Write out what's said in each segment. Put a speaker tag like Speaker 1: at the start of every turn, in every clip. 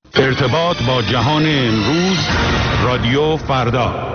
Speaker 1: ارتباط با جهان امروز، رادیو فردا.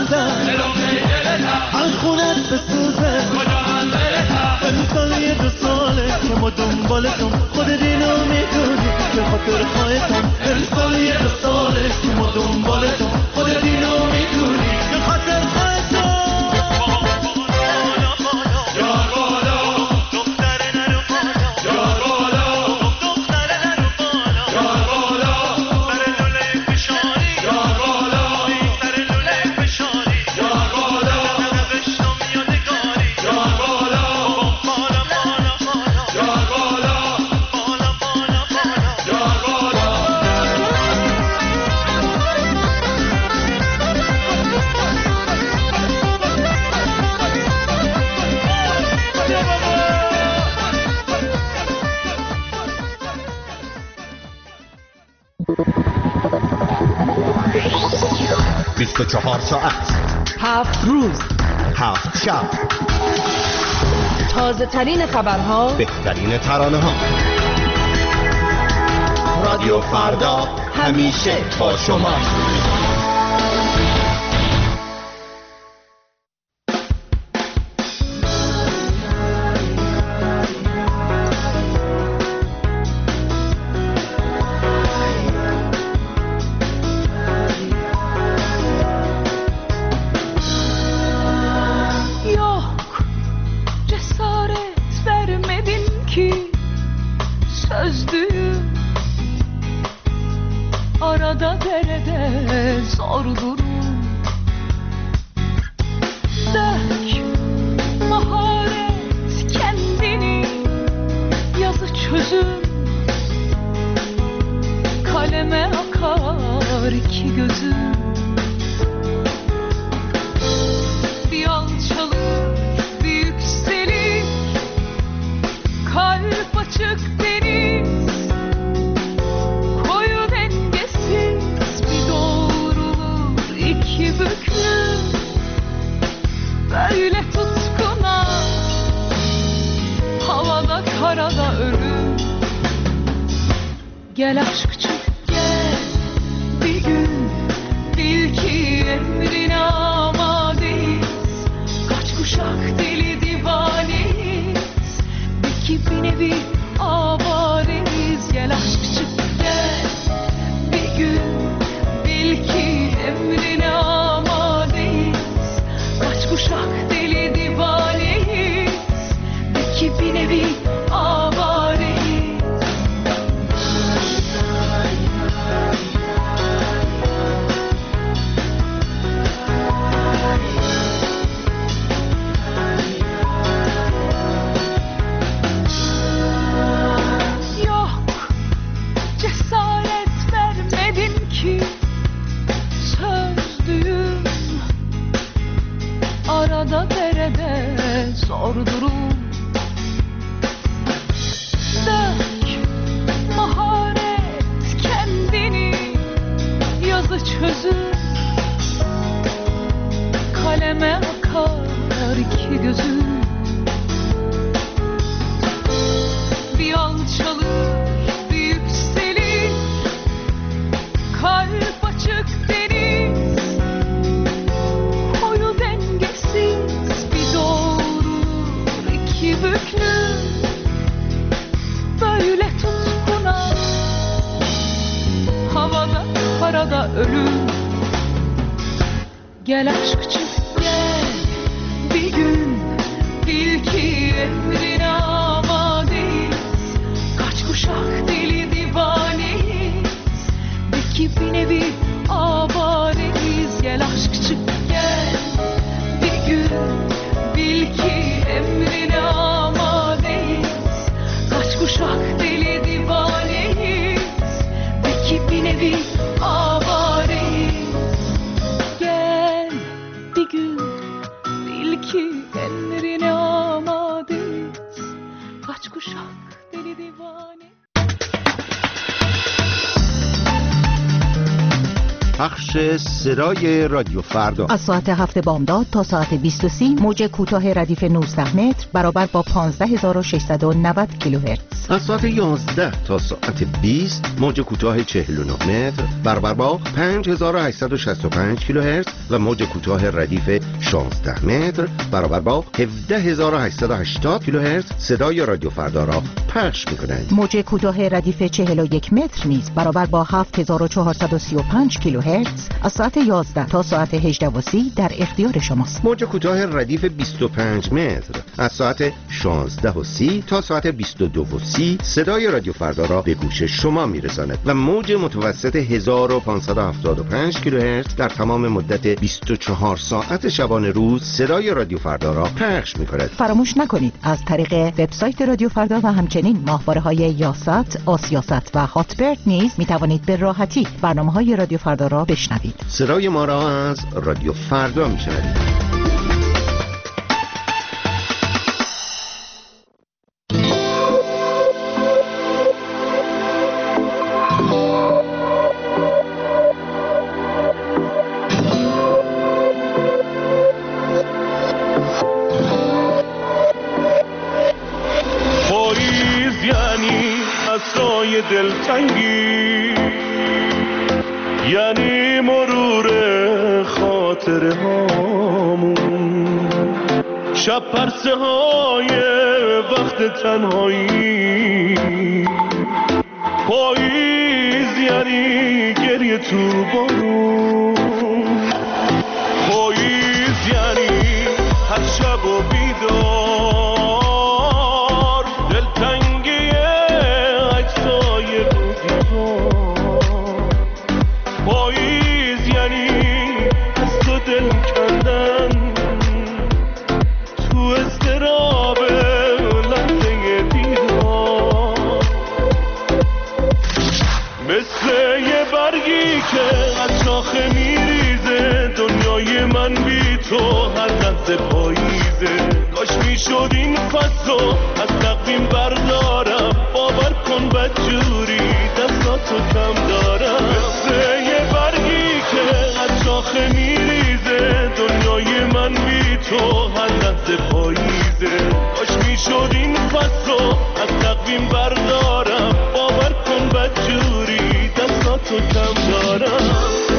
Speaker 2: بسوزم از خونت بسوزم امسال یه 2 ساله که ما دنبالتم خودت اینو میدونی به خاطر خواهتم امسال یه 2 ساله که ما دنبالتم خودت اینو میدونی به خاطر خواهتم
Speaker 3: بیست و 24 ساعت
Speaker 4: 7 روز
Speaker 3: 7 شب
Speaker 4: تازه ترین خبرها
Speaker 3: بهترین ترانه ها رادیو فردا همیشه با شما
Speaker 5: arada derede zor durum dök maharet kendini yazı çözüm kaleme akar iki gözüm bir alçalır bir yükselir kalp açık deniz böyle tutkuna havada karada ölüm gel aşk çık gel bir gün bil ki emrine amadeyiz kaç kuşak deli divaneyiz belki bir nevi avareyiz gel aşk çık gel bir gün bil ki emrine amadeyiz kaç kuşak deli divaneyiz belki bir nevi avareyiz yok cesaret vermedin ki sözlüyüm arada derede zor durum dök maharet kendini yazı çözüm kaleme akar iki gözüm bir alçalır bir yükselir kalp açık deniz koyu dengesiz bir doğrulur iki büklüm böyle tutkuna havada karada ölüm gel aşk çık gel bir gün bil ki emrine amadeyiz kaç kuşak deli divaneyiz belki bir nevi avareyiz gel aşk çık gel bir gün bil ki emrine amadeyiz kaç kuşak deli divaneyiz belki bir nevi avareyiz gel bir gün bil ki emrine amadeyiz kaç kuşak deli divane
Speaker 3: پخش صدای رادیو فردا
Speaker 6: از ساعت 7 بامداد تا ساعت 20:30 موج کوتاه ردیف 19 متر برابر با 15690 کیلوهرتز.
Speaker 3: از ساعت 11 تا ساعت 20 موج کوتاه 49 متر برابر با 5865 کیلوهرتز و موج کوتاه ردیف 16 متر برابر با 17880 کیلوهرتز صدای رادیو فردا را پخش می‌کنند.
Speaker 6: موج کوتاه ردیف 41 متر نیز برابر با 7435 کیلوهرتز از ساعت 11 تا ساعت 18:30 در اختیار شماست.
Speaker 3: موج کوتاه ردیف 25 متر از ساعت 16:30 تا ساعت 22:30 صدای رادیو فردا را به گوش شما میرساند و موج متوسط 1575 کیلوهرتز در تمام مدت 24 ساعت شبانه روز صدای رادیو فردا را پخش می‌کند.
Speaker 6: فراموش نکنید از طریق وبسایت رادیو فردا و همچنین ماهواره‌های یاست، آسیاست و هاتبرد نیز می‌توانید به راحتی برنامه‌های رادیو فردا را بشنوید.
Speaker 3: صدای ما را از رادیو فردا می‌شنوید.
Speaker 2: دلتنگی یعنی مرور خاطره هامون، شب پرسه های وقت تنهایی، پاییز یعنی گریه تو بارون، پاییز یعنی هر شب و بیدار دلتنگی پاییز یعنی از تو دل کندن تو اضطراب لحظه دیدار، مثل یه برگی که از شاخه میریزه دنیای من بی تو هر لحظه پاییزه. کاش میشد این فصل از تقویم بردارم، باور کن بدجوری دستاتو کم دارم، مثل یه برگی که از شاخه میریزه دنیای من بی تو هر لحظه پاییزه. کاش میشد این فصل از تقویم بردارم، باور کن بدجوری دستاتو کم دارم.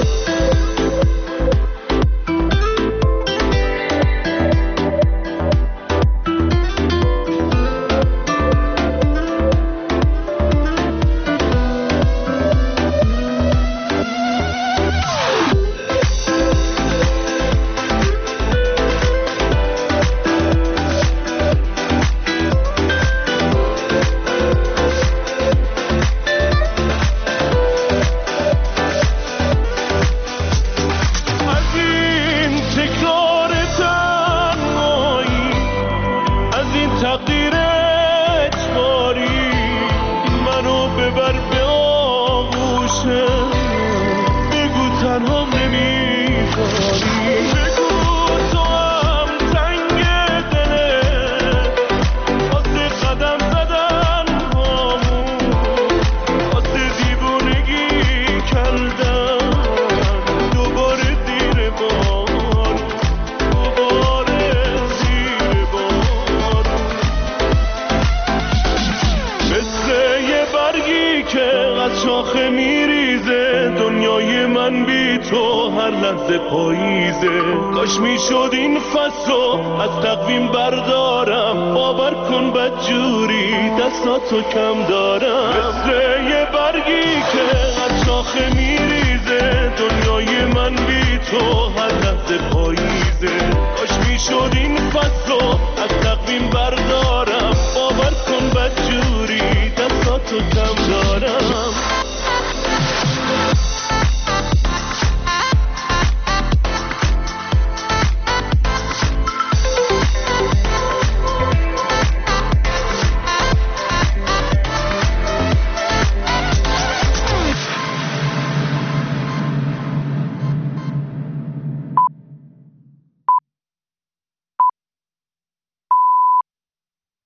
Speaker 2: پاییزه. کاش میشد این فصل از تقویم بردارم، باور کن بدجوری دستاتو کم دارم، مثل یه برگی که از شاخه